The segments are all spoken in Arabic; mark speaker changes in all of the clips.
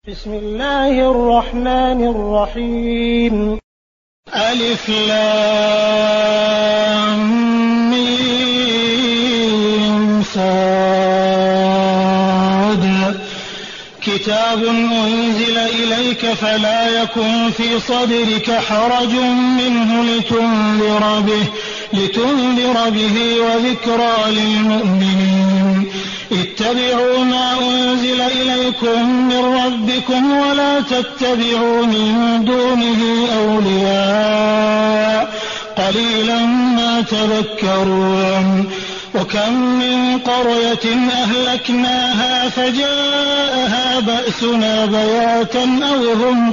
Speaker 1: بسم الله الرحمن الرحيم. ألف لام ميم صاد. كتاب أنزل إليك فلا يكن في صدرك حرج منه لتنذر به وذكرى للمؤمنين. اتبعوا ما أنزل إليكم من ربكم ولا تتبعوا من دونه أولياء قليلا ما تذكرون. وكم من قرية أهلكناها فجاءها بأسنا بياتا أو هم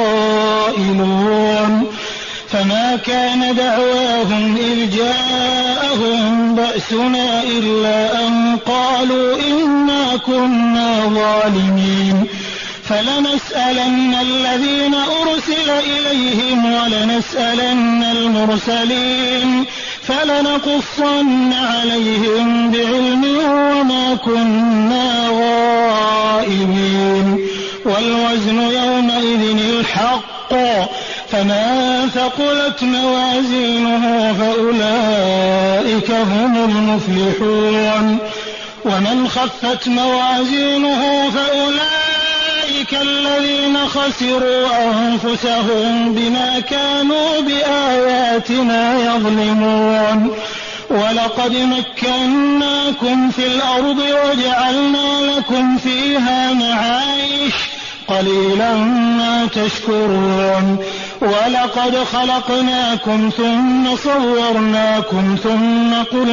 Speaker 1: قائلون. فما كان دعواهم إذ جاءهم بأسنا إلا أن قالوا إنا كنا ظالمين. فلنسألن الذين أرسل إليهم ولنسألن المرسلين فلنقصن عليهم بعلم وما كنا غائبين. والوزن يومئذ الحق فمن ثقلت موازينه فأولئك هم المفلحون. ومن خفت موازينه فأولئك الذين خسروا أنفسهم بما كانوا بآياتنا يظلمون. ولقد مكناكم في الأرض وجعلنا لكم فيها معايش قليلا ما تشكرون. ولقد خلقناكم ثم صورناكم ثم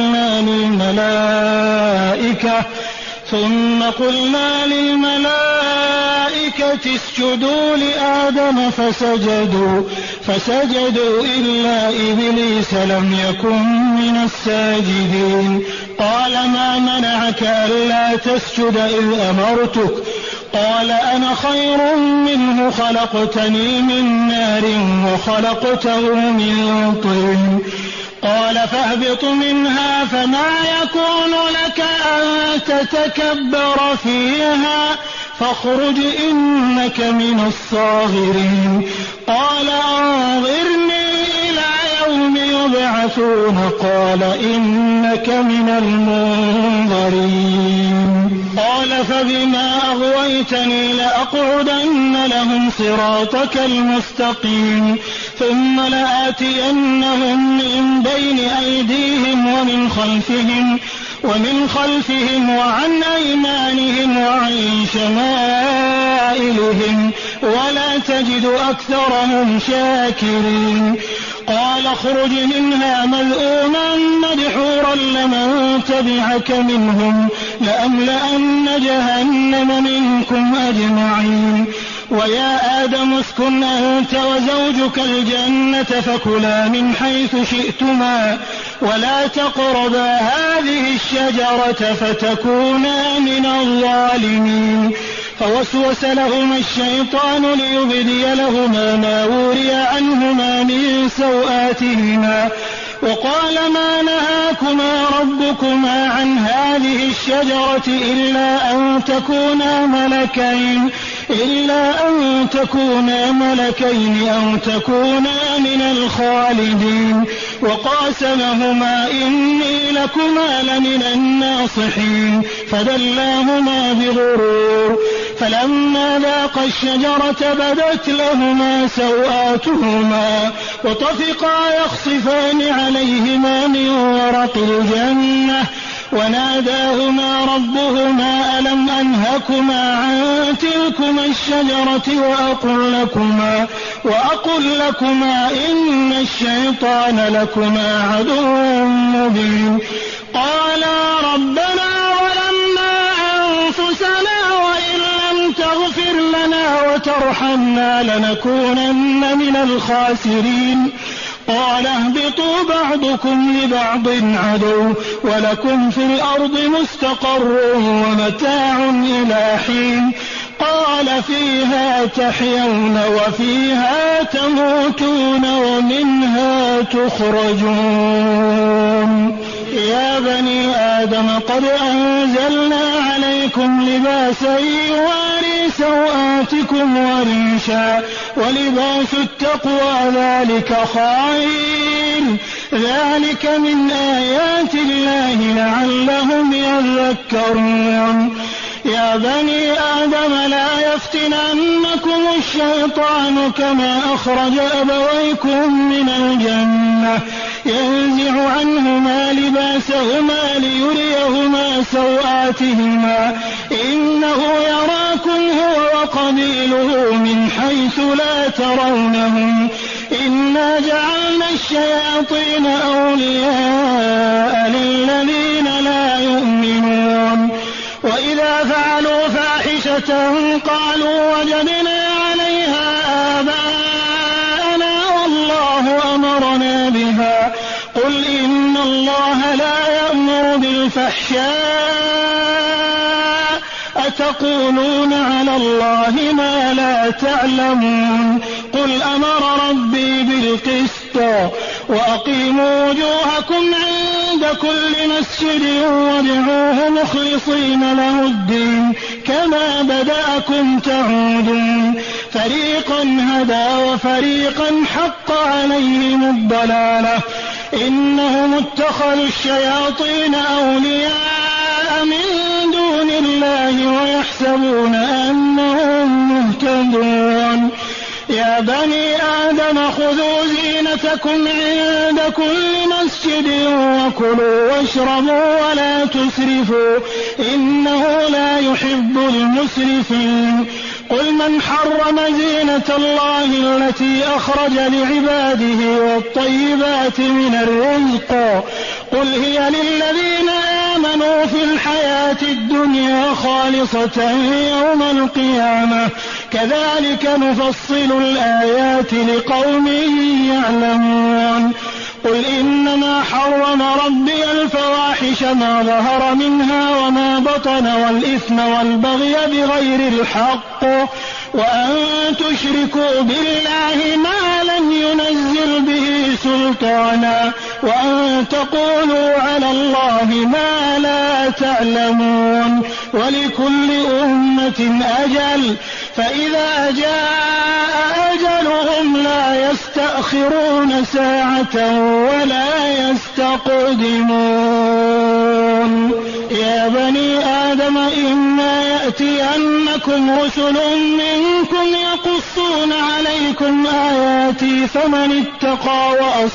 Speaker 1: قلنا للملائكة اسجدوا لآدم فسجدوا إلا إبليس لم يكن من الساجدين. قال ما منعك ألا تسجد إذ أمرتك؟ قال أنا خير منه خلقتني من نار وخلقته من طين. قال فاهبط منها فما يكون لك أن تتكبر فيها فاخرج إنك من الصاغرين. قال أنظرني إلى يوم يبعثون. قال إنك من المنظرين. قال فبما أغويتني لأقعدن لهم صراطك المستقيم ثم لآتينهم من بين أيديهم ومن خلفهم وعن أيمانهم وعن شمائلهم ولا تجد أكثرهم شاكرين. قال اخرج منها مذءوما مدحورا لمن تبعك منهم لأملأن جهنم منكم أجمعين. ويا آدم اسكن أنت وزوجك الجنة فكلا من حيث شئتما ولا تقربا هذه الشجرة فتكونا من الظالمين. فوسوس لهما الشيطان ليبدي لهما ما وري عنهما من سوآتهما وقال ما نهاكما ربكما عن هذه الشجرة إلا أن تكونا ملكين أو تكونا من الخالدين. وقاسمهما إني لكما لمن الناصحين فدلاهما بغرور. فلما ذاقا الشجرة بدت لهما سوآتهما وطفقا يخصفان عليهما من ورق الجنة وناداهما ربهما ألم أنهكما عن تلكما الشجرة وأقل لكما إن الشيطان لكما عدو مبين. قالا ربنا ظلمنا أنفسنا وإن لم تغفر لنا وترحمنا لنكونن من الخاسرين. قال اهبطوا بعضكم لبعض عدو ولكم في الأرض مستقر ومتاع إلى حين. قال فيها تحيون وفيها تموتون ومنها تخرجون. يا بني آدم قد أنزلنا عليكم لباسا يواري سوآتكم أصواتكم وريشا ولباس التقوى ذلك خير ذلك من آيات الله لعلهم يذكرون يا بني آدم لا يفتننكم الشيطان كما أخرج أبويكم من الجنة ينزع عنهما لباسهما ليريهما سوآتهما إنه يراكم هو وقبيله من حيث لا ترونهم إنا جعلنا الشياطين أولياء للذين لا يؤمنون وإذا فعلوا فاحشة قالوا وجدنا عليها آباءنا والله أمرنا بها قل إن الله لا يأمر بالفحشاء أتقولون على الله ما لا تعلمون قل أمر ربي بالقسط وأقيموا وجوهكم عند كل مسجد وادعوه مخلصين له الدين كما بدأكم تعودون فريقا هدى وفريقا حق عليهم الضلالة إنهم اتخذوا الشياطين أولياء من دون الله ويحسبون أنهم مهتدون يا بني آدم خذوا زينتكم عند كل مسجد وكلوا واشربوا ولا تسرفوا إنه لا يحب المسرفين قل من حرم زينة الله التي أخرج لعباده والطيبات من الرزق قل هي للذين آمنوا في الحياة الدنيا خالصة يوم القيامة كذلك نفصل الآيات لقوم يعلمون قل إنما حرم ربي الفواحش ما ظهر منها وما بطن والإثم والبغي بغير الحق وأن تشركوا بالله ما لم ينزل به سلطانا وأن تقولوا على الله ما لا تعلمون ولكل أمة أجل فإذا جاء أجلهم لا يستأخرون ساعة ولا يستقدمون يا بني آدم إما يأتينكم رسل منكم يقصون عليكم آياتي فمن اتقى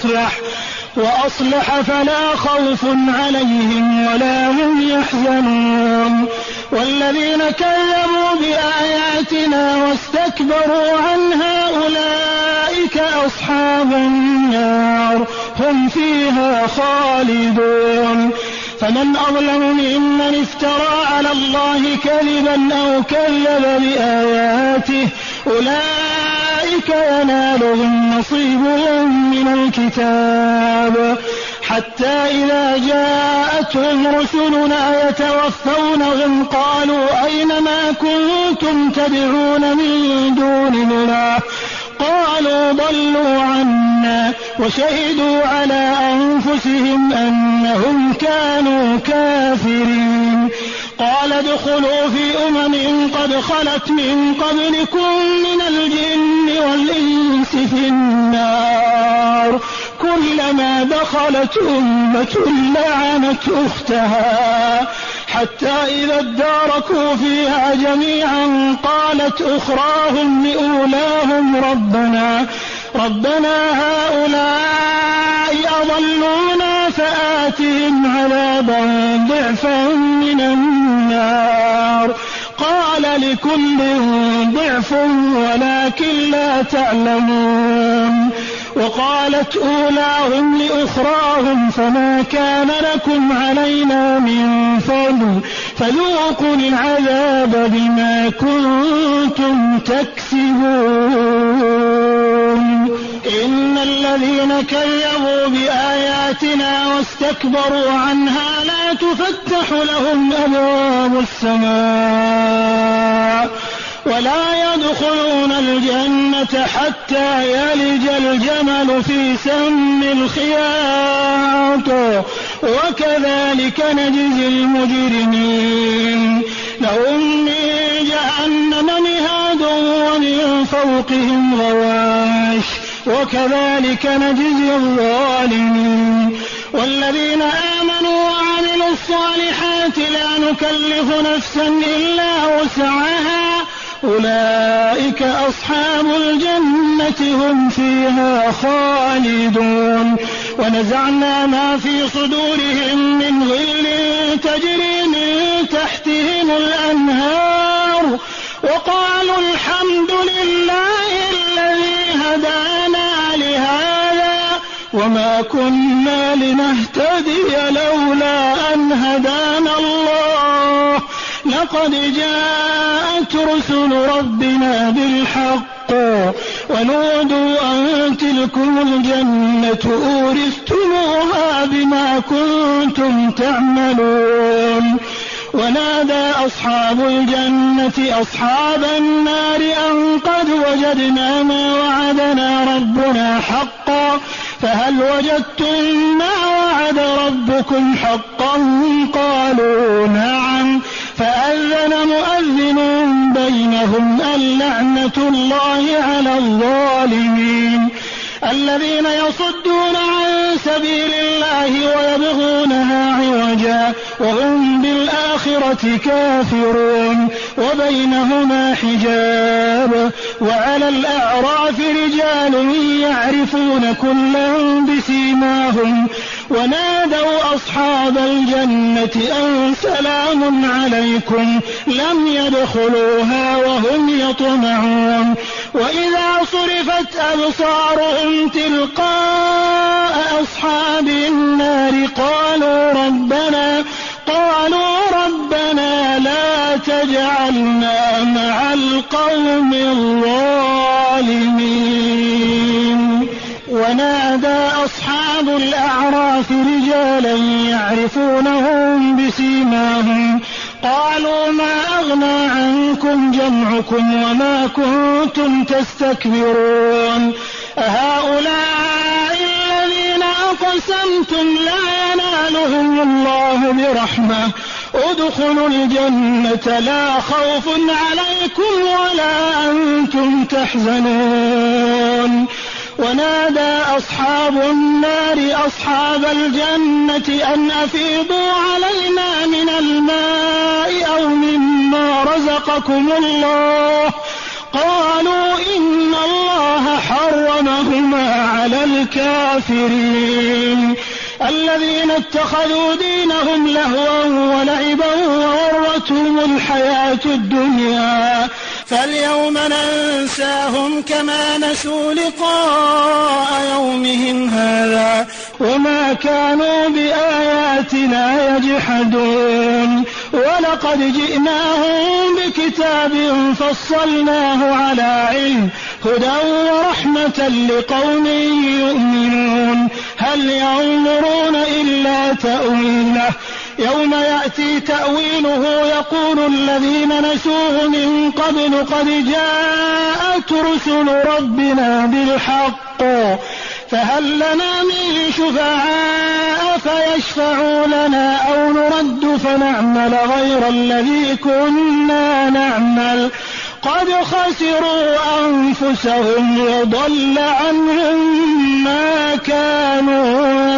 Speaker 1: وأصلح فلا خوف عليهم ولا هم يحزنون والذين كذبوا بآياتنا واستكبروا عنها أولئك أصحاب النار هم فيها خالدون فمن أظلم ممن افترى على الله كذبا أو كذب بآياته أولئك ينالهم نصيبهم من الكتاب حتى إذا جاءتهم رسلنا يتوفونهم قالوا أين ما كنتم تدعون من دون الله قالوا ضلوا عنا وشهدوا على أنفسهم أنهم كانوا كافرين قال ادخلوا في قد خلت من قبلكم من الجن والإنس في النار كلما دخلت أمة لعنت أختها حتى إذا اداركوا فيها جميعا قالت أخراهم لأولاهم ربنا هؤلاء أضلونا فآتهم عذابا ضعفا من النار قال لكل ضعف ولكن لا تعلمون وقالت أولاهم لأخراهم فما كان لكم علينا من فضل فذوقوا العذاب بما كنتم تكسبون إن الذين كذبوا بآياتنا واستكبروا عنها لا تفتح لهم أبواب السماء ولا يدخلون الجنة حتى يلج الجمل في سم الخياط وكذلك نجزي المجرمين لهم من جهنم مهاد فوقهم غواش وكذلك نجزي الظالمين. والذين آمنوا وعملوا الصالحات لا نكلف نفسا إلا وسعها أولئك أصحاب الجنة هم فيها خالدون. ونزعنا ما في صدورهم من غل تجري من تحتهم الأنهار وقالوا الحمد لله الذي هدانا لهذا وما كنا لنهتدي لولا أن هدانا الله لقد جاءت رسل ربنا بالحق ونودوا أن تلكم الجنة أورثتموها بما كنتم تعملون. ونادى أصحاب الجنة أصحاب النار أن قد وجدنا ما وعدنا ربنا حقا فهل وجدتم ما وعد ربكم حقا قالوا نعم فأذن مؤذن بينهم اللعنة الله على الظالمين. الذين يصدون عن سبيل الله ويبغونها عوجا وهم بالآخرة كافرون وبينهما حجاب. وعلى الأعراف رجال يعرفون كلا بسيماهم ونادوا أصحاب الجنة أن سلام عليكم لم يدخلوها وهم يطمعون. وإذا صرفت أبصارهم تلقاء أصحاب النار قالوا ربنا لا تجعلنا مع القوم الظالمين. ونادى أصحاب الأعراف رجالا يعرفونهم بسيماهم قالوا ما أغنى عنكم جمعكم وما كنتم تستكبرون أهؤلاء الذين أقسمتم لا ينالهم الله برحمة ادخلوا الجنة لا خوف عليكم ولا أنتم تحزنون. ونادى أصحاب النار أصحاب الجنة أن أفيضوا علينا من الماء أو مما رزقكم الله قالوا إن الله حرمهما على الكافرين. الذين اتخذوا دينهم لهوا ولعبا وغرتهم الحياة الدنيا فاليوم ننساهم كما نسوا لقاء يومهم هذا وما كانوا بآياتنا يجحدون. ولقد جئناهم بكتاب فصلناه على علم هدى ورحمة لقوم يؤمنون. هل ينظرون إلا تأويله يوم يأتي تأويله يقول الذين نسوه من قبل قد جاءت رسل ربنا بالحق فهل لنا من شفعاء فيشفعوا لنا أو نرد فنعمل غير الذي كنا نعمل قد خسروا أنفسهم وضل عنهم ما كانوا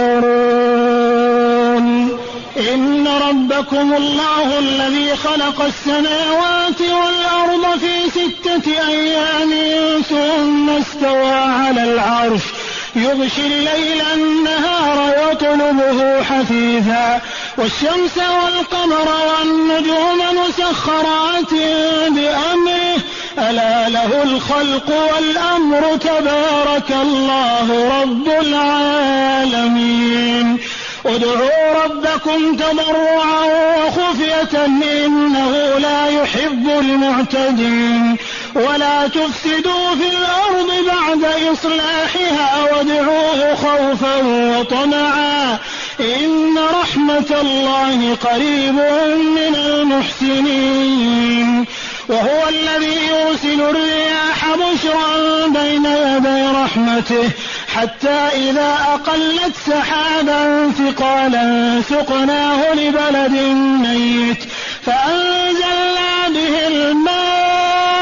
Speaker 1: يفترون. إن ربكم الله الذي خلق السماوات والأرض في 6 أيام ثم استوى على العرش يغشي الليل النهار يطلبه حثيثا والشمس والقمر والنجوم مسخرات بأمره ألا له الخلق والأمر تبارك الله رب العالمين. ادعوا ربكم تضرعا وخفية إنه لا يحب المعتدين ولا تفسدوا في الأرض بعد إصلاحها وادعوه خوفا وطمعا إن رحمة الله قريب من المحسنين. وهو الذي يرسل الرياح بشرا بين يدي رحمته حتى إذا أقلت سحابا ثقالا سقناه لبلد ميت فأنزلنا به الماء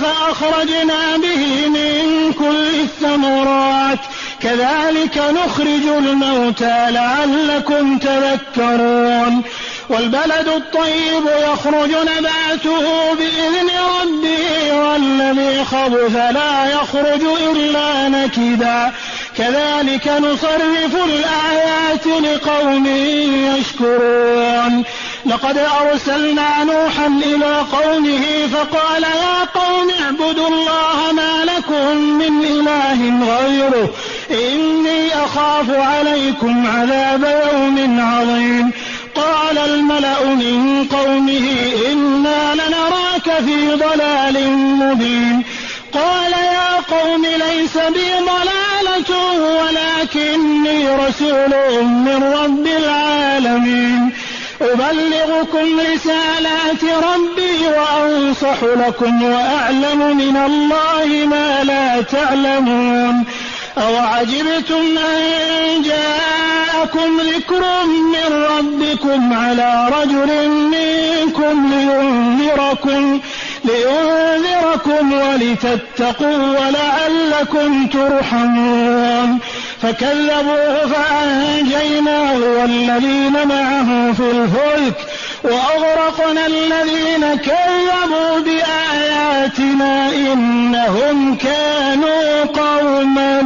Speaker 1: فأخرجنا به من كل الثمرات كذلك نخرج الموتى لعلكم تذكرون والبلد الطيب يخرج نباته بإذن ربه والذي خبث لا يخرج إلا نكدا كذلك نصرف الآيات لقوم يشكرون لقد أرسلنا نوحا إلى قومه فقال يا قوم اعبدوا الله ما لكم من إله غيره إني أخاف عليكم عذاب يوم عظيم قال الملأ من قومه إنا لنراك في ضلال مبين قال يا قوم ليس بي ضلالة ولكني رسول من رب العالمين أبلغكم رسالات ربي وأنصح لكم وأعلم من الله ما لا تعلمون أوعجبتم أن جاءكم ذكر من ربكم على رجل منكم لينذركم ولتتقوا ولعلكم ترحمون فكذبوه فأنجيناه والذين معه في الفلك وأغرقنا الذين كذبوا بآياتنا إنهم كانوا قوما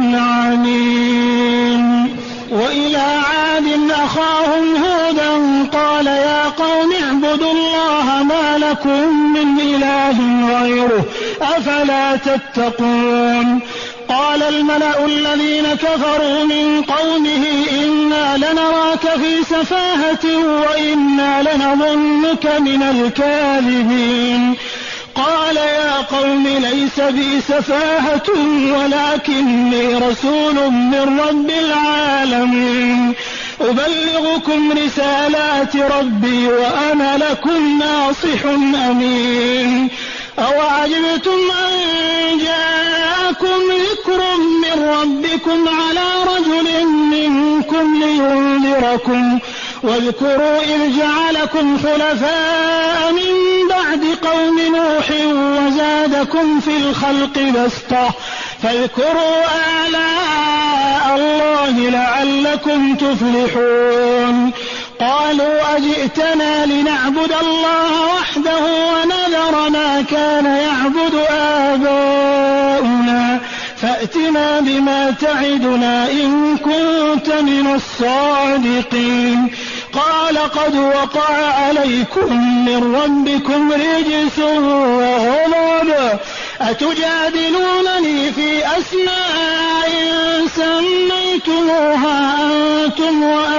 Speaker 1: عمين وإلى عاد أخاهم هودا قال يا قوم اعبدوا الله ما لكم من إله غيره أفلا تتقون قال الملأ الذين كفروا من قومه إنا لنراك في سفاهة وإنا لنظنك من الكاذبين قال يا قوم ليس بي سفاهة ولكني رسول من رب العالمين أبلغكم رسالات ربي وأنا لكم ناصح أمين أوعجبتم أن جاءكم ذكر من ربكم على رجل منكم لينذركم واذكروا إذ جعلكم خلفاء من بعد قوم نوح وزادكم في الخلق بسطة فاذكروا آلاء الله لعلكم تفلحون قالوا أجئتنا لنعبد الله وحده ونذر ما كان يعبد آباؤنا فأتنا بما تعدنا إن كنت من الصادقين قال قد وقع عليكم من ربكم رجس وغضب أتجادلونني في أسماء سميتموها أنتم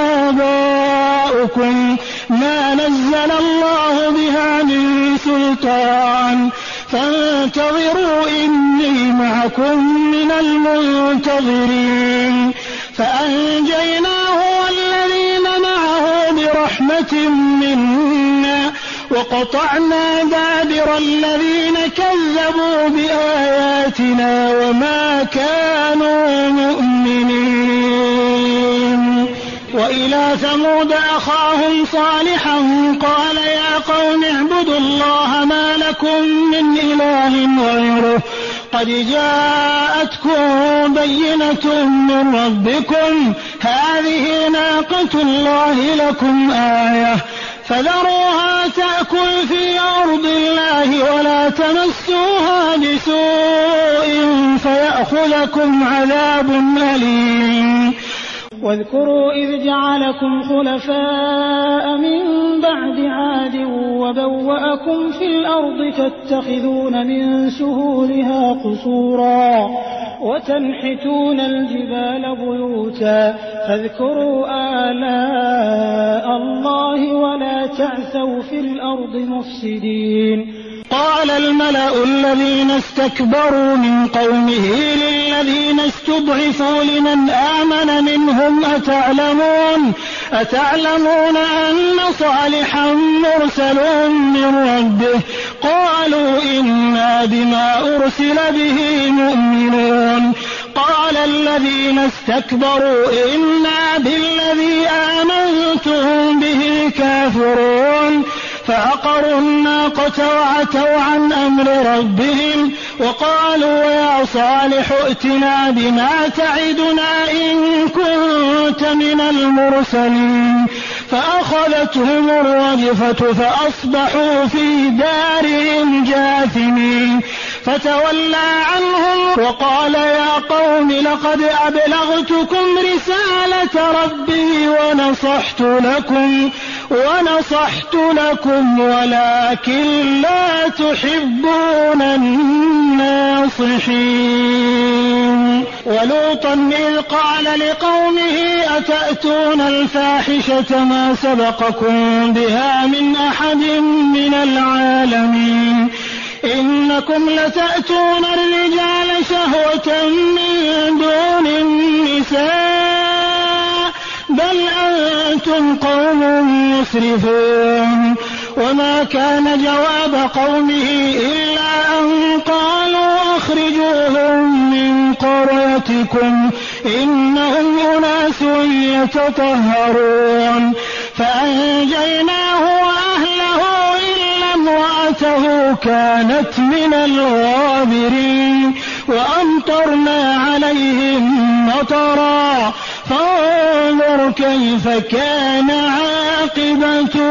Speaker 1: وآباؤكم ما نزل الله بها من سلطان فانتظروا إني معكم من المنتظرين فأنجيناه والذين معه برحمة منا وقطعنا دابر الذين كذبوا بآياتنا وما كانوا مؤمنين وإلى ثمود أخاهم صالحا قال يا قوم اعبدوا الله ما لكم من إله غيره قد جاءتكم بينة من ربكم هذه ناقة الله لكم آية فذروها تأكل في أرض الله ولا تمسوها بسوء فيأخذكم عذاب أليم واذكروا إذ جعلكم خلفاء من بعد عاد وبوأكم في الأرض تتخذون من سهولها قصورا وتنحتون الجبال بيوتا فاذكروا آلاء الله ولا تعثوا في الأرض مفسدين قال الملأ الذين استكبروا من قومه للذين استضعفوا لمن آمن منهم أتعلمون أن صالحا مرسل من ربه قالوا إنا بما أرسل به مؤمنون قال الذين استكبروا إنا بالذي آمنتم به كافرون فعقروا الناقة وعتوا عن أمر ربهم وقالوا يا صالح ائتنا بما تعدنا إن كنت من المرسلين فأخذتهم الرجفة فأصبحوا في دارهم جاثمين فتولى عنهم وقال يا قوم لقد أبلغتكم رسالة ربي ونصحت لكم ولكن لا تحبون الناصحين. ولوطا إذ قال لقومه أتأتون الفاحشة ما سبقكم بها من أحد من العالمين إنكم لتأتون الرجال شهوة من دون النساء بل أنتم قوم مسرفون. وما كان جواب قومه إلا أن قالوا أخرجوهم من قريتكم إنهم أناس يتطهرون فأنجيناه وأهله إلا امرأته كانت من الغابرين وأمطرنا عليهم مطرا فانظر كيف كان عاقبة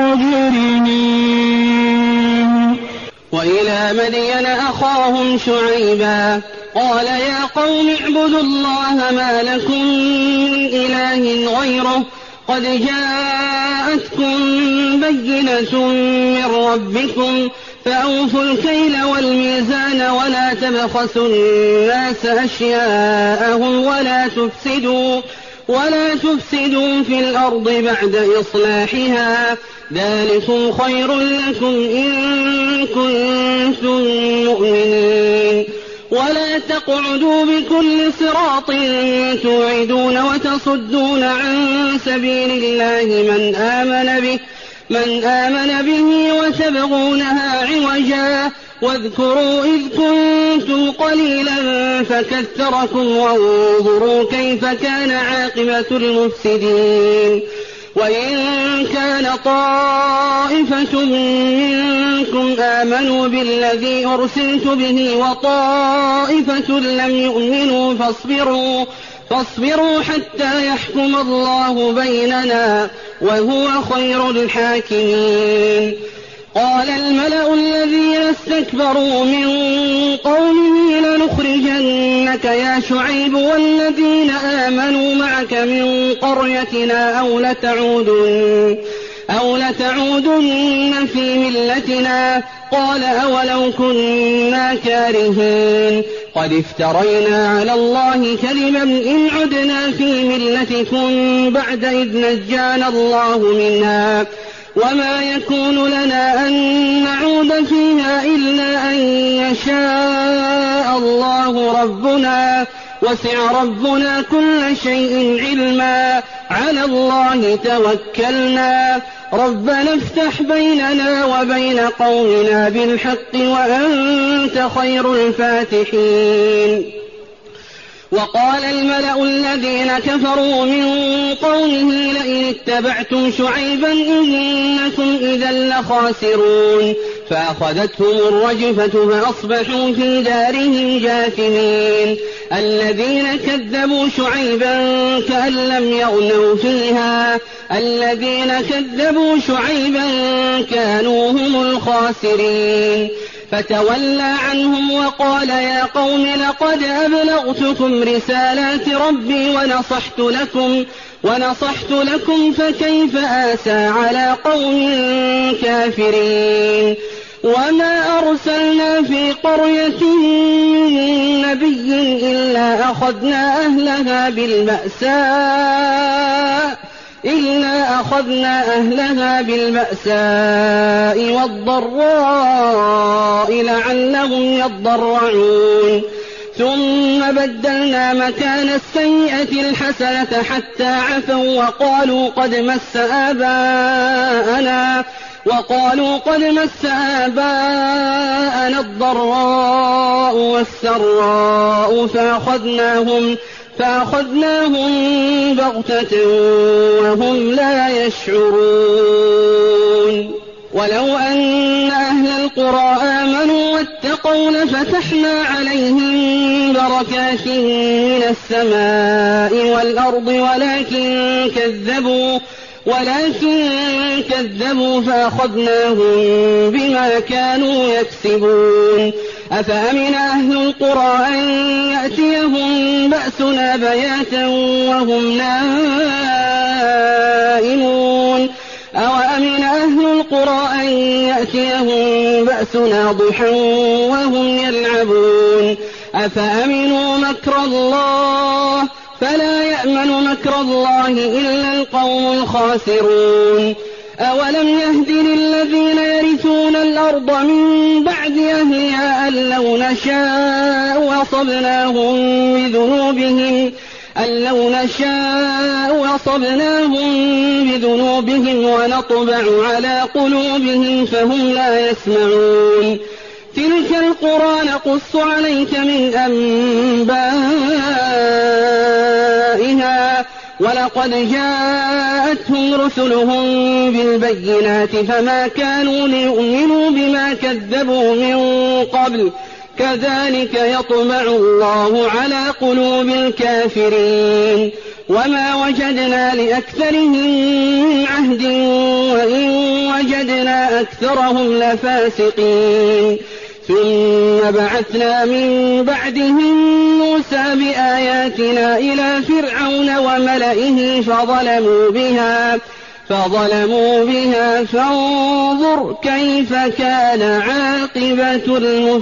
Speaker 1: المجرمين.
Speaker 2: وإلى مدين أخاهم شعيبا قال يا قوم اعبدوا الله ما لكم من إله غيره قد جاءتكم بينة من ربكم فأوفوا الكيل والميزان ولا تبخسوا الناس أشياءهم ولا تفسدوا في الأرض بعد إصلاحها ذلكم خير لكم إن كنتم مؤمنين. ولا تقعدوا بكل صراط توعدون وتصدون عن سبيل الله من آمن به وتبغونها عوجا واذكروا إذ كنتم قليلا فكثركم وانظروا كيف كان عاقبة المفسدين. وإن كان طائفة منكم آمنوا بالذي أرسلت به وطائفة لم يؤمنوا فاصبروا حتى يحكم الله بيننا وهو خير الحاكمين. قال الملأ الذين استكبروا من قومه لنخرجنك يا شعيب والذين آمنوا معك من قريتنا أو لتعودن في ملتنا قال أولو كنا كارهين قد افترينا على الله كذبا إن عدنا في ملتكم بعد إذ نجانا الله منها وما يكون لنا أن نعود فيها إلا أن يشاء الله ربنا وسع ربنا كل شيء علما على الله توكلنا ربنا افتح بيننا وبين قومنا بالحق وأنت خير الفاتحين. وقال الملأ الذين كفروا من قومه لئن اتبعتم شعيبا إنكم إذا لخاسرون فأخذتهم الرجفة فأصبحوا في دارهم جاثمين. الذين كذبوا شعيبا كأن لم يغنوا فيها الذين كذبوا شعيبا كانوا هم الخاسرين. فتولى عنهم وقال يا قوم لقد أبلغتكم رسالات ربي ونصحت لكم فكيف آسى على قوم كافرين. وما أرسلنا في قرية من نبي إلا أخذنا أهلها بالبأساء والضراء لعلهم يضرعون ثم بدلنا مكان السيئة الحسنة حتى عفوا وقالوا قد مس آباءنا الضراء والسراء فأخذناهم بغتة وهم لا يشعرون. ولو أن أهل القرى آمنوا واتقوا لفتحنا عليهم بركات من السماء والأرض ولكن كذبوا فأخذناهم بما كانوا يكسبون. أفأمن أهل القرى أن يأتيهم بأسنا بياتا وهم نائمون أوأمن أهل القرى أن يأتيهم بأسنا ضحى وهم يلعبون أفأمنوا مكر الله فلا يأمن مكر الله إلا القوم الخاسرون. أولم يهد للذين يرثون الأرض من بعد أهلها أن لو نشاء أصبناهم بذنوبهم ونطبع على قلوبهم فهم لا يسمعون. تلك القرى نقص عليك من أنبائها ولقد جاءتهم رسلهم بالبينات فما كانوا ليؤمنوا بما كذبوا من قبل كذلك يطبع الله على قلوب الكافرين. وما وجدنا لأكثرهم من عهد وإن وجدنا أكثرهم لفاسقين. ثم بعثنا من بعدهم موسى بآياتنا إلى فرعون وملئه فظلموا بها فانظر كيف كان عاقبة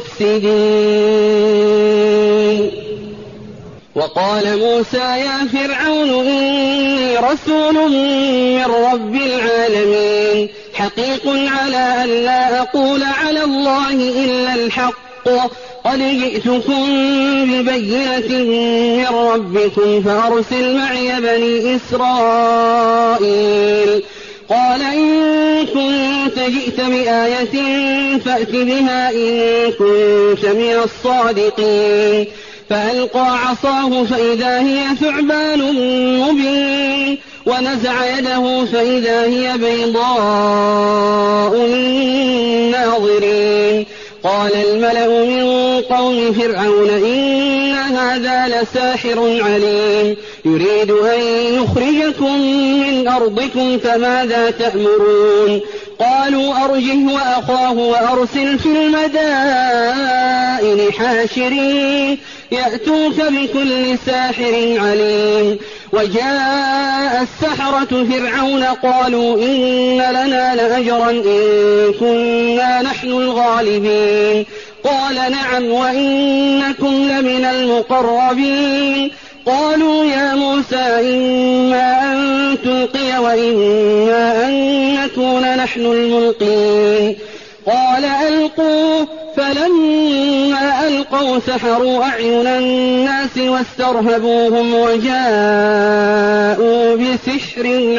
Speaker 2: المفسدين. وقال موسى يا فرعون إني رسول من رب العالمين حقيق على أن لا أقول على الله إلا الحق قد جئتكم ببينة من ربكم فأرسل معي بني إسرائيل. قال إن كنت جئت بآية فأت بها إن كنت من الصادقين. فألقى عصاه فإذا هي ثعبان مبين ونزع يده فإذا هي بيضاء للناظرين. قال الملأ من قوم فرعون إن هذا لساحر عليم يريد أن يخرجكم من أرضكم فماذا تأمرون. قالوا أرجه وأخاه وأرسل في المدائن حاشرين يأتوك بكل ساحر عليم. وجاء السحرة فرعون قالوا إن لنا لأجرا إن كنا نحن الغالبين. قال نعم وإنكم لمن المقربين. قالوا يا موسى إما أن تلقي وإما أن نكون نحن الملقين. قال ألقوا فلما ألقوا سحروا أعين الناس واسترهبوهم وجاءوا بسحر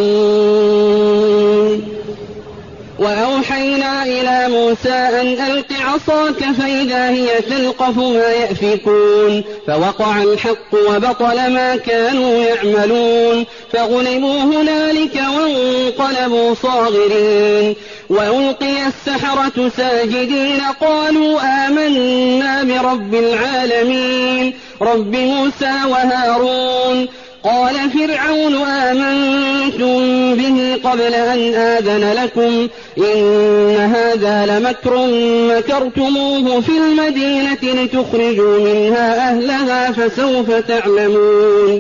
Speaker 2: عظيم. وأوحينا إلى موسى أن ألق عصاك فإذا هي تلقف ما يأفكون. فوقع الحق وبطل ما كانوا يعملون فغلبوا هنالك وانقلبوا صاغرين. وألقي السحرة ساجدين قالوا آمنا برب العالمين رب موسى وهارون. قال فرعون آمنتم به قبل أن آذن لكم إن هذا لمكر مكرتموه في المدينة لتخرجوا منها أهلها فسوف تعلمون.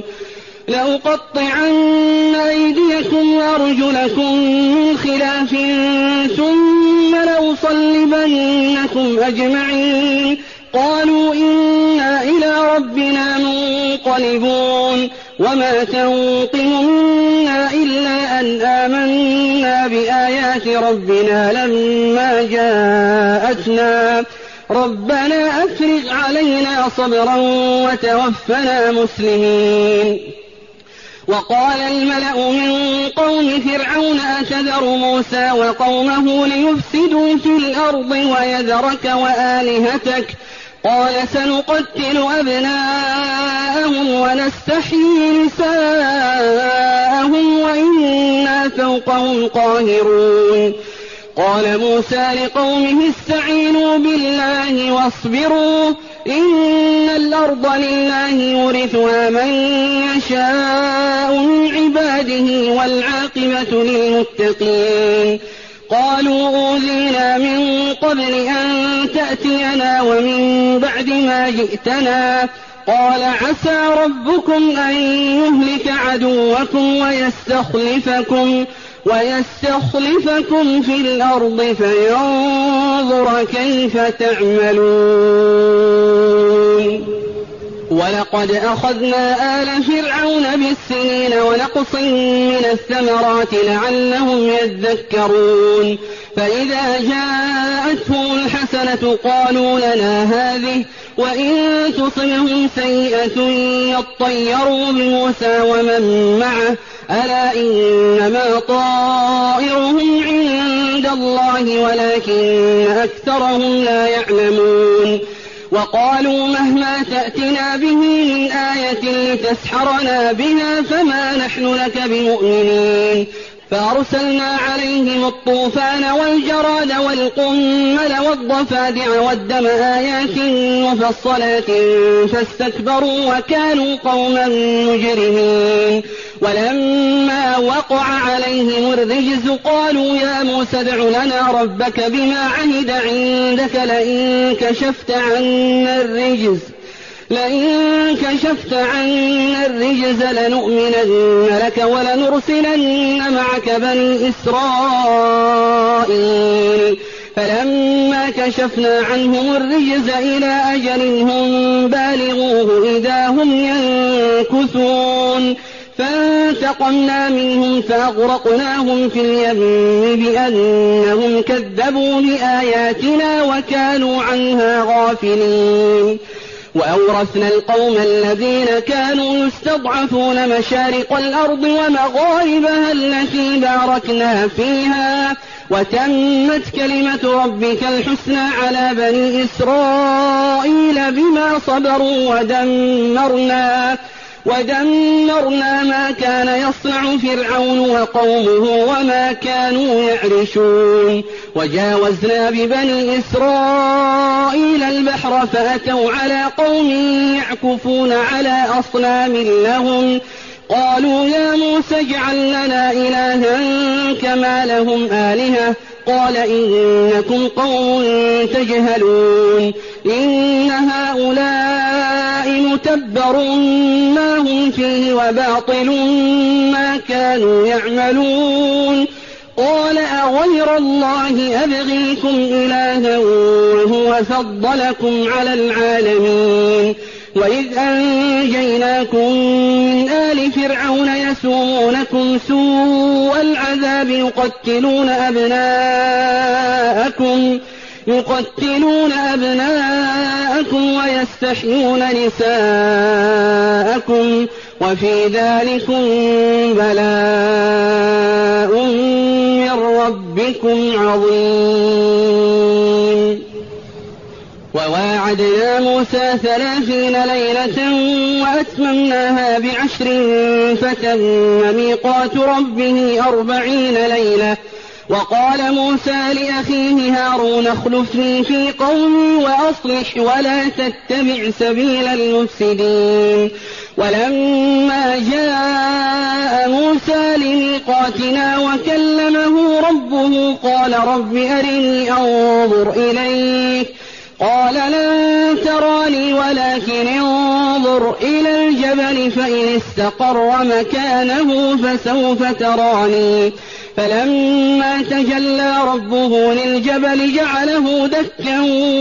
Speaker 2: لأقطعن أيديكم وأرجلكم من خلاف ثم لأصلبنكم أجمعين. قالوا إنا إلى ربنا منقلبون. وما تنقم منا إلا أن آمنا بآيات ربنا لما جاءتنا ربنا أفرغ علينا صبرا وتوفنا مسلمين. وقال الملأ من قوم فرعون أتذر موسى وقومه ليفسدوا في الأرض ويذرك وآلهتك قال سنقتل أبناءهم ونستحيي نساءهم وإنا فوقهم قاهرون. قال موسى لقومه استعينوا بالله واصبروا إن الأرض لله يورثها من يشاء من عباده والعاقبة للمتقين. قالوا أوذينا من قبل أن تأتينا ومن بعد ما جئتنا قال عسى ربكم أن يهلك عدوكم ويستخلفكم في الأرض فينظر كيف تعملون. ولقد أخذنا آل فرعون بالسنين ونقص من الثمرات لعلهم يذكرون. فإذا جاءتهم الحسنة قالوا لنا هذه وإن تصبهم سيئة يطيروا بموسى ومن معه ألا إنما طائرهم عند الله ولكن أكثرهم لا يعلمون. وقالوا مهما تأتنا به من آية لتسحرنا بها فما نحن لك بمؤمنين. فأرسلنا عليهم الطوفان والجراد والقمل والضفادع والدم آيات مفصلات فاستكبروا وكانوا قوما مجرمين. ولما وقع عليهم الرجز قالوا يا موسى ادع لنا ربك بما عهد عندك لئن كشفت عنا الرجز لنؤمنن لك ولنرسلن معك بني إسرائيل. فلما كشفنا عنهم الرجز إلى أجل هم بالغوه إذا هم ينكثون فانتقمنا منهم فأغرقناهم في اليم بأنهم كذبوا بآياتنا وكانوا عنها غافلين. وأورثنا القوم الذين كانوا يستضعفون مشارق الأرض ومغاربها التي باركنا فيها وتمت كلمة ربك الحسنى على بني إسرائيل بما صبروا ودمرنا ما كان يصنع فرعون وقومه وما كانوا يعرشون. وجاوزنا ببني إسرائيل البحر فأتوا على قوم يعكفون على أصنام لهم قالوا يا موسى اجعل لنا إلها كما لهم آلهة قال إنكم قوم تجهلون. إن هؤلاء متبر ما هم فيه وباطل ما كانوا يعملون. قال أغير الله أبغيكم إلها وهو فضلكم على العالمين. وإذ أنجيناكم من آل فرعون يسومونكم سوء العذاب يقتلون أبناءكم ويستحيون نساءكم وفي ذلكم بلاء من ربكم عظيم. وواعدنا موسى 30 ليلة وأتممناها ب10 فتم ميقات ربه 40 ليلة. وقال موسى لأخيه هارون اخلفني في قومي وأصلح ولا تتبع سبيل المفسدين. ولما جاء موسى لميقاتنا وكلمه ربه قال رب أرني أنظر إليك قال لن تراني ولكن انظر إلى الجبل فإن استقر مكانه فسوف تراني. فلما تجلى ربه للجبل جعله دكا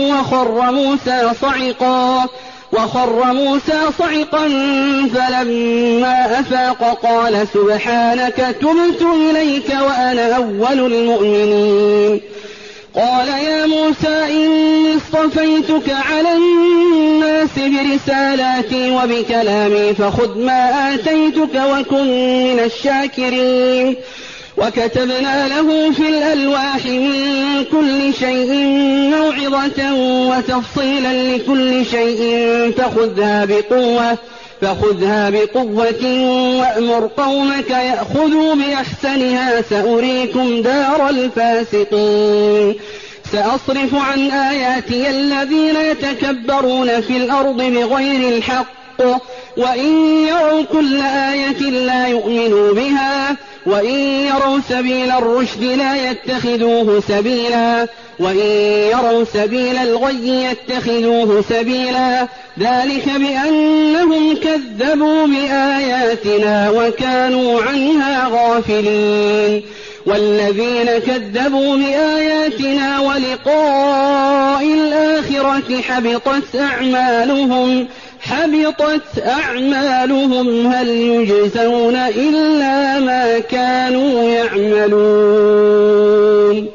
Speaker 2: وخر موسى صعقا فلما أفاق قال سبحانك تبت إليك وأنا أول المؤمنين. قال يا موسى إني اصطفيتك على الناس برسالاتي وبكلامي فخذ ما آتيتك وكن من الشاكرين. وكتبنا له في الألواح من كل شيء موعظة وتفصيلا لكل شيء فخذها بقوة وأمر قومك يأخذوا بأحسنها سأريكم دار الفاسقين سأصرف عن آياتي الذين يتكبرون في الأرض بغير الحق وإن يروا كل آية لا يؤمنوا بها وإن يروا سبيل الرشد لا يتخذوه سبيلا وإن يروا سبيل الغي يتخذوه سبيلا ذلك بأنهم كذبوا بآياتنا وكانوا عنها غافلين والذين كذبوا بآياتنا ولقاء الآخرة حبطت أعمالهم هل يجزون إلا ما كانوا يعملون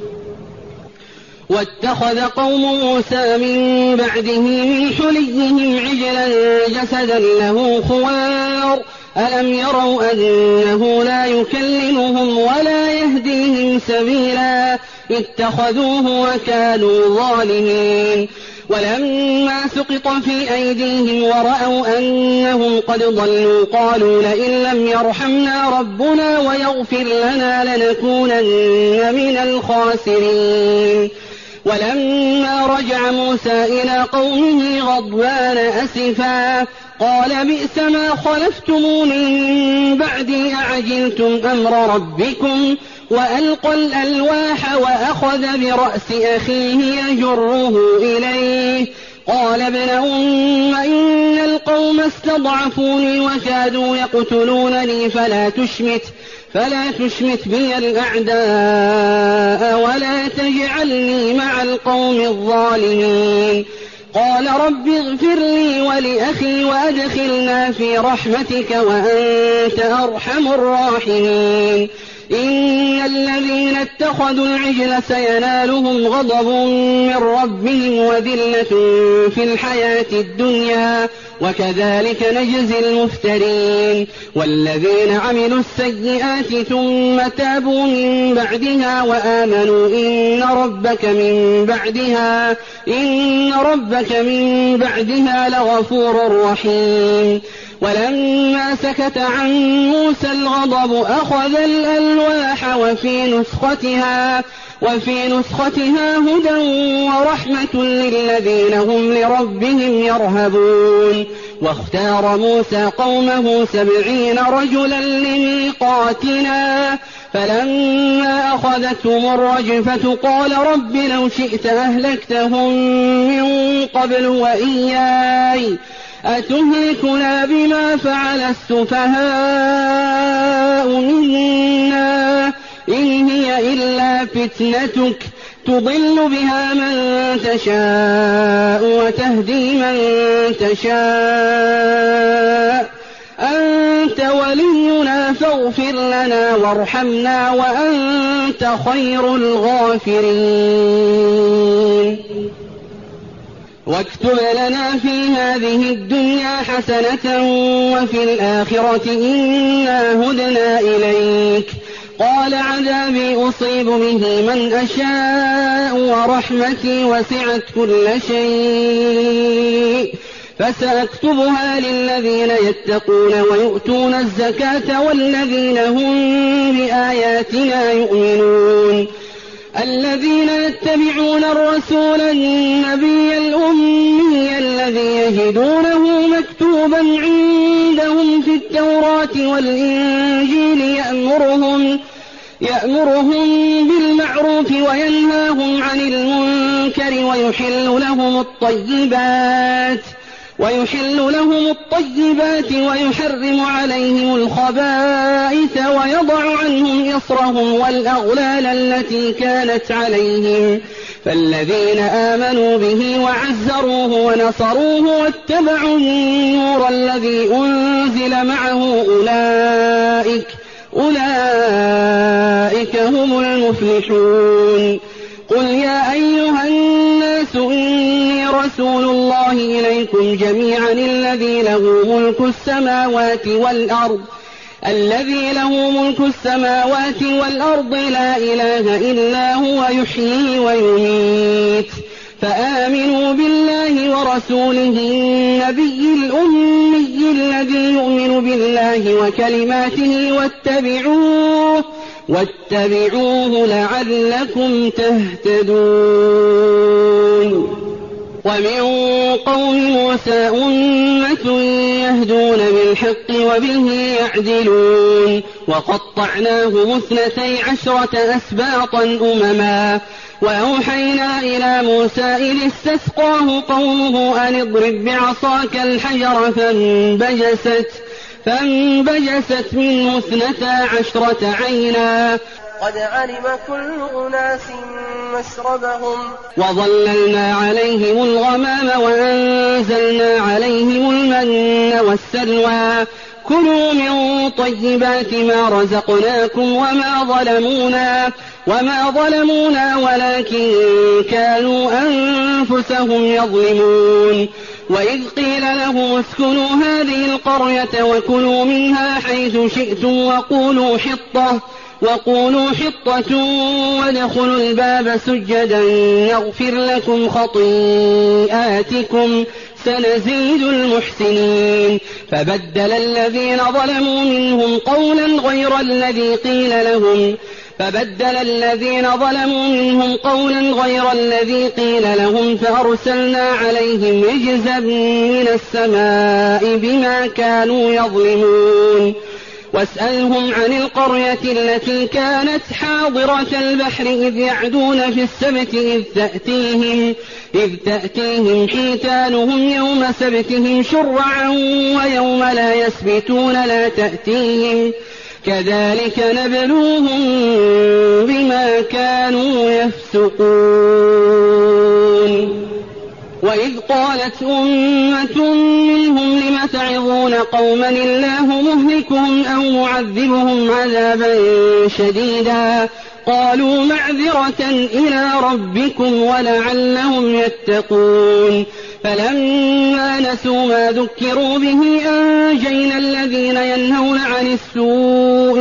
Speaker 2: واتخذ قوم موسى من بعده من حليهم عجلا جسدا له خوار ألم يروا أنه لا يكلمهم ولا يهديهم سبيلا اتخذوه وكانوا ظالمين ولما سقط في أيديهم ورأوا أنهم قد ضلوا قالوا لئن لم يرحمنا ربنا ويغفر لنا لنكونن من الخاسرين ولما رجع موسى إلى قومه غضبان أسفا قال بئس ما خلفتمون من بعدي أعجلتم أمر ربكم وألقى الألواح وأخذ برأس أخيه يجره إليه قال ابن أم إن القوم استضعفوني وكادوا يقتلونني فلا تشمت بي الأعداء ولا تجعلني مع القوم الظالمين قال رب اغفر لي ولأخي وأدخلنا في رحمتك وأنت أرحم الراحمين إن الذين اتخذوا العجل سينالهم غضب من ربهم وذلة في الحياة الدنيا وكذلك نجزي المفترين والذين عملوا السيئات ثم تابوا من بعدها وآمنوا إن ربك من بعدها لغفور رحيم ولما سكت عن موسى الغضب أخذ الألواح وفي نسختها هدى ورحمة للذين هم لربهم يرهبون واختار موسى قومه 70 رجلا لميقاتنا فلما أخذتهم الرجفة قال رب لو شئت أهلكتهم من قبل وإياي أتهلكنا بما فعل السفهاء منا إن هي إلا فتنتك تضل بها من تشاء وتهدي من تشاء أنت ولينا فاغفر لنا وارحمنا وأنت خير الغافرين واكتب لنا في هذه الدنيا حسنة وفي الآخرة إنا هدنا إليك قال عذابي أصيب به من أشاء ورحمتي وسعت كل شيء فسأكتبها للذين يتقون ويؤتون الزكاة والذين هم بآياتنا يؤمنون الذين يتبعون الرسول النبي الأمي الذي يجدونه مكتوبا عندهم في التوراة والإنجيل يأمرهم بالمعروف وينهاهم عن المنكر ويحل لهم الطيبات ويحرم عليهم الخبائث ويضع عنهم إصرهم والأغلال التي كانت عليهم فالذين آمنوا به وعزروه ونصروه واتبعوا النور الذي أنزل معه أولئك هم المفلحون قل يا أيها الناس إني رسول الله إليكم جميعا الذي له ملك السماوات والأرض لا إله إلا هو يحيي ويميت فآمنوا بالله ورسوله النبي الأمي الذي يؤمن بالله وكلماته واتبعوه لعلكم تهتدون. ومن قوم موسى أمة يهدون بالحق وبه يعدلون وقطعناهم 12 أسباطا أمما وأوحينا إلى موسى إذ استسقاه قومه أن اضرب بعصاك الحجر فانبجست منه 12 عينا
Speaker 3: قد علم كل أناس مشربهم
Speaker 2: وظللنا عليهم الغمام وأنزلنا عليهم المن والسلوى كلوا من طيبات ما رزقناكم وما ظلمونا ولكن كانوا أنفسهم يظلمون. وإذ قيل لهم اسكنوا هذه القرية وكلوا منها حيث شئتم وقولوا حطة وادخلوا الباب سجدا يغفر لكم خطيئاتكم سنزيد المحسنين. فبدل الذين ظلموا منهم قولا غير الذي قيل لهم فأرسلنا عليهم رجزا من السماء بما كانوا يظلمون. واسألهم عن القرية التي كانت حاضرة البحر إذ يعدون في السبت إذ تأتيهم حيتانهم يوم سبتهم شرعا ويوم لا يسبتون لا تأتيهم كذلك نبلوهم بما كانوا يفسقون. وإذ قالت أمة منهم لم تعظون قوما الله مهلكهم أو معذبهم عذابا شديدا قالوا معذرة إلى ربكم ولعلهم يتقون. فلما نسوا ما ذكروا به أنجينا الذين ينهون عن السوء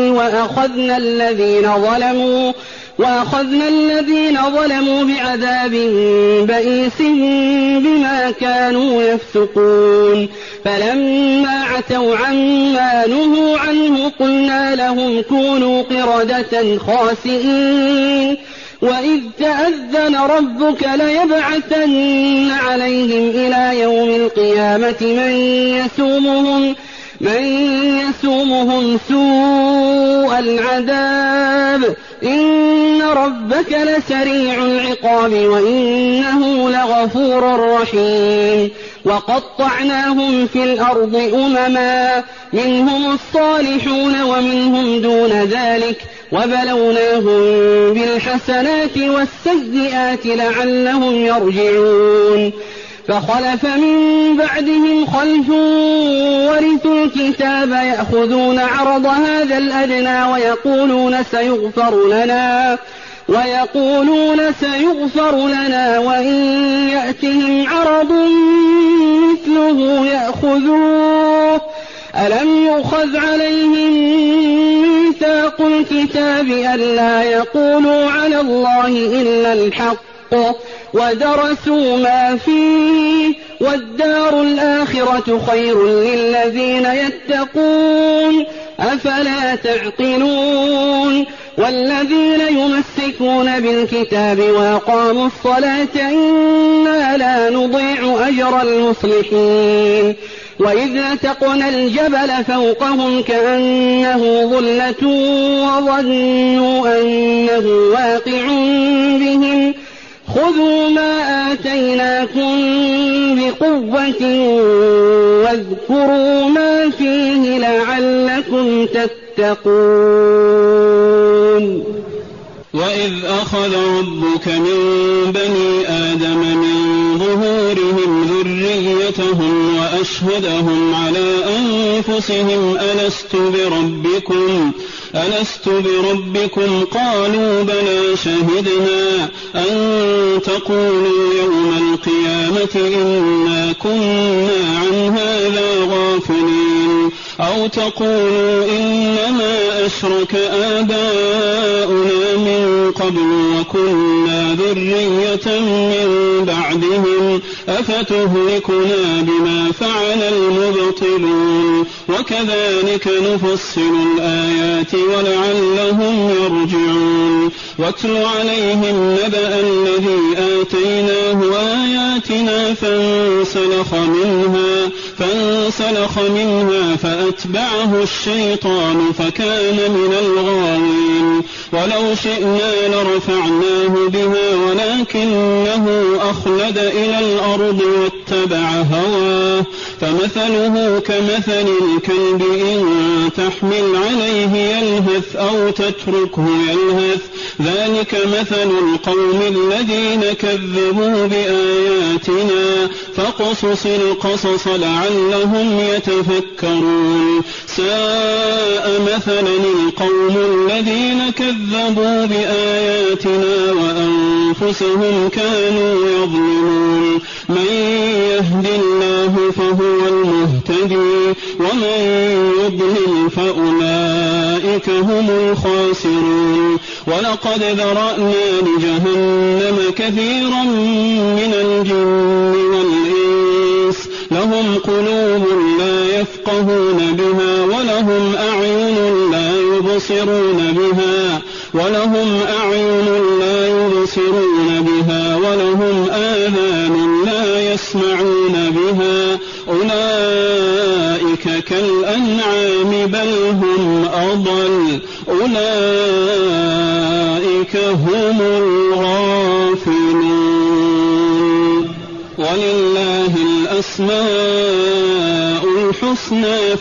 Speaker 2: وأخذنا الذين ظلموا بعذاب بئيس بما كانوا يفسقون. فلما عتوا عما نهوا عنه قلنا لهم كونوا قردة خاسئين. وإذ تأذن ربك ليبعثن عليهم إلى يوم القيامة من يسومهم سوء العذاب إن ربك لسريع العقاب وإنه لغفور رحيم. وقطعناهم في الأرض أمما منهم الصالحون ومنهم دون ذلك وبلوناهم بالحسنات والسيئات لعلهم يرجعون. فخلف من بعدهم خلف ورثوا الكتاب يأخذون عرض هذا الأدنى ويقولون سيغفر لنا وإن يأتهم عرض مثله يأخذوه ألم يؤخذ عليهم ميثاق الكتاب ألا يقولوا على الله إلا الحق ودرسوا ما فيه والدار الآخرة خير للذين يتقون أفلا تعقلون. والذين يمسكون بالكتاب وأقاموا الصلاة إنا لا نضيع أجر المصلحين. وإذ نتقنا الجبل فوقهم كأنه ظلة وظنوا أنه واقع بهم خذوا ما آتيناكم بقوة واذكروا ما فيه لعلكم تتقون.
Speaker 1: وإذ أخذ ربك من بني آدم من ظهورهم ذريتهم وأشهدهم على أنفسهم ألست بربكم قالوا بلى شهدنا أن تقولوا يوم القيامة إنا كنا عن هذا غافلين أو تقولوا إنما أشرك آباؤنا من قبل وكنا ذرية من بعدهم أفتهلكنا بما فعل المبطلون وكذلك نفصل الآيات ولعلهم يرجعون واتل عليهم نبأ الذي آتيناه آياتنا فانسلخ منها فأتبعه الشيطان فكان من الغاوين ولو شئنا لرفعناه بها ولكنه أخلد إلى الأرض واتبع هواه فمثله كمثل الكلب إن تحمل عليه يلهث أو تتركه يلهث ذلك مثل القوم الذين كذبوا بآياتنا فاقصص القصص لعلهم يتفكرون ساء مثلا القوم الذين كذبوا بآياتنا وأنفسهم كانوا يظلمون من يهد الله فهو المهتدي ومن يضلل فأولئك هم الخاسرون ولقد ذرأنا لجهنم كثيرا من الجن والإنس لهم قلوب لا يفقهون بها ولهم أعين لا يبصرون بها ولهم آذان لا يسمعون بها أولئك كالأنعام بل هم أضل أولئك هم الغافلون ولله الأسماء الحسنى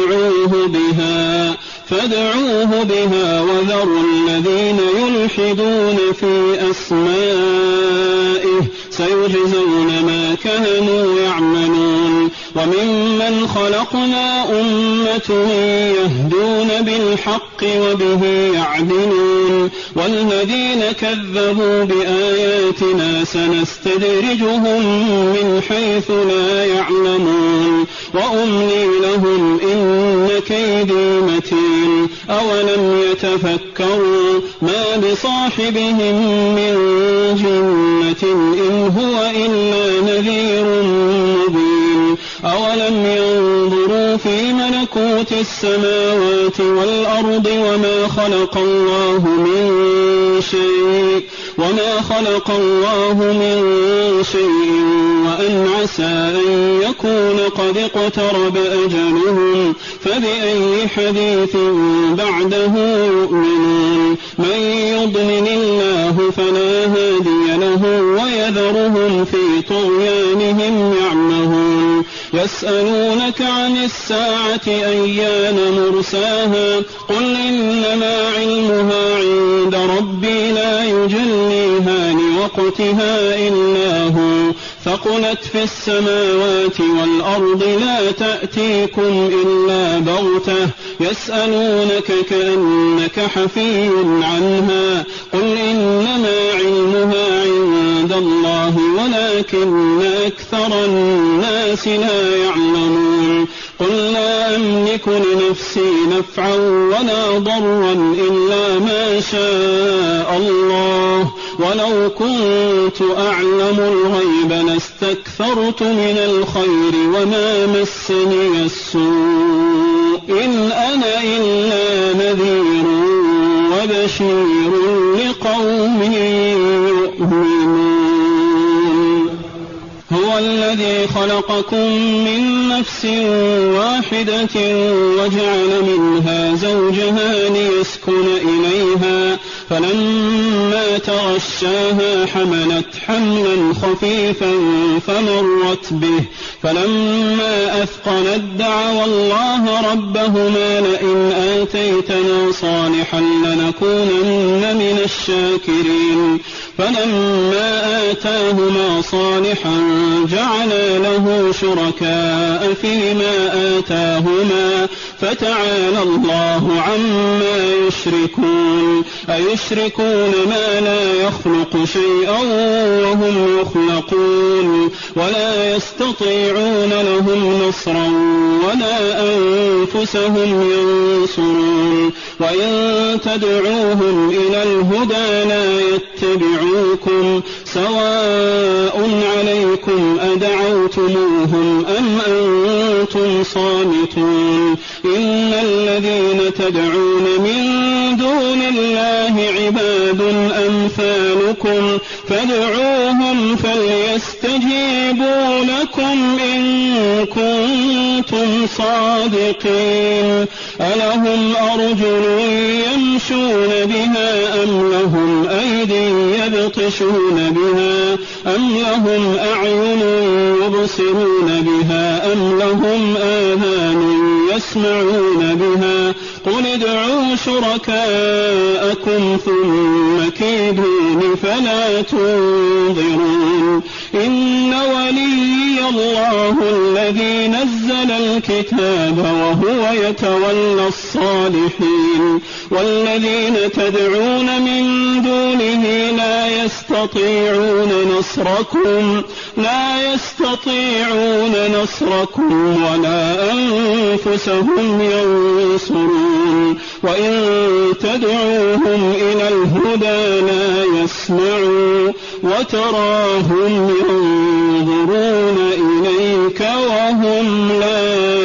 Speaker 1: فادعوه بها وذروا الذين يلحدون في أسمائه سيجزون ما كانوا يعملون وممن خلقنا أمة يهدون بالحق وبه يعدلون والذين كذبوا بآياتنا سنستدرجهم من حيث لا يعلمون وأملي لهم إن كيدي متين أولم يتفكروا ما بصاحبهم من جنة إن هو إلا نذير مبين أولم ينظروا في ملكوت السماوات والأرض وما خلق الله من شيء وأن عسى أن يكون قد اقترب أجلهم فبأي حديث بعده يؤمنون من يضلل الله فلا هادي له ويذرهم في طغيانهم يعمهون يسألونك عن الساعة أيان مرساها قل إنما علمها عند ربي لا يجليها لوقتها إلا هو ثقلت في السماوات والأرض لا تأتيكم إلا بغتة يسألونك كأنك حفي عنها قل إنما علمها عند الله ولكن أكثر الناس لا يعلمون قل لا أملك لنفسي نفعا ولا ضرا إلا ما شاء الله ولو كنت أعلم الغيب لاستكثرت من الخير وما مسني السوء إن أنا إلا نذير وبشير لقوم يؤمنون هو الذي خلقكم من نفس واحدة وجعل منها زوجها ليسكن إليها فلما تغشاها حملت حملا خفيفا فمرت به فلما أثقلت دعوا الله ربهما لئن آتيتنا صالحا لنكونن من الشاكرين فلما آتاهما صالحا جعلا له شركاء فيما آتاهما فتعالى الله عما يشركون أيشركون ما لا يخلق شيئا وهم يخلقون ولا يستطيعون لهم نصرا ولا أنفسهم ينصرون وإن تدعوهم إلى الهدى لا يتبعوكم سواء عليكم أدعوتموهم أم أنتم صامتون إن الذين تدعون من دون الله عباد أمثالكم فادعوهم فليستجيبوا لكم إن كنتم صادقين ألهم أرجل يمشون بها أم لهم أيدي يبطشون بها أم لهم أعين يبصرون بها أم لهم آذان يسمعون بها قل ادعوا شركاءكم ثم كيدون فلا تنظرون إن ولي الله الذي نزل الكتاب وهو يتولى الصالحين والذين تدعون من دونه لا يستطيعون نصركم ولا أنفسهم ينصرون وإن تدعوهم إلى الهدى لا يسمعوا وتراهم ينظرون إليك وهم لا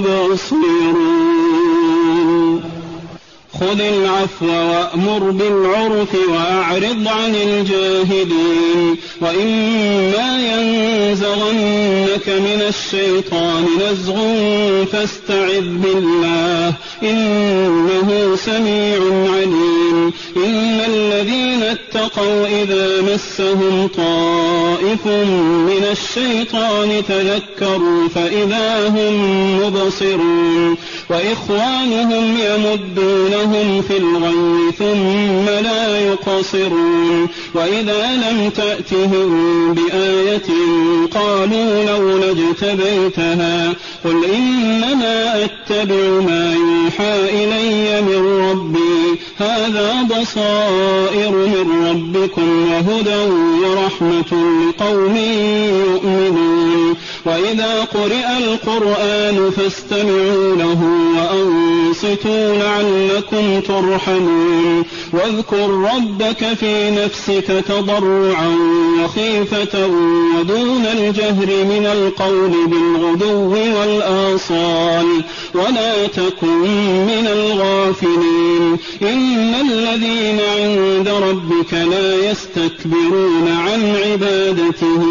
Speaker 1: يبصرون خذ العفو وأمر بالعرف وأعرض عن الجاهلين وإما ينزغنك من الشيطان نزغ فاستعذ بالله إنه سميع عليم إن الذين اتقوا إذا مسهم طائف من الشيطان تذكروا فإذا هم مبصرون وإخوانهم يمدونهم في الغي ثم لا يقصرون وإذا لم تأتهم بآية قالوا لولا اجتبيتها قل إنما أتبع ما يوحى إلي من ربي هذا بصائر من ربكم وهدى ورحمة لقوم يؤمنون وإذا قرئ القرآن فاستمعوا له وأنصتوا لعلكم ترحمون واذكر ربك في نفسك تضرعا وخيفة ودون الجهر من القول بالغدو والآصال ولا تكن من الغافلين إن الذين عند ربك لا يستكبرون عن عبادته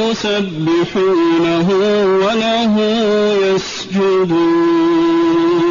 Speaker 1: ويسبحونه وله يسجدون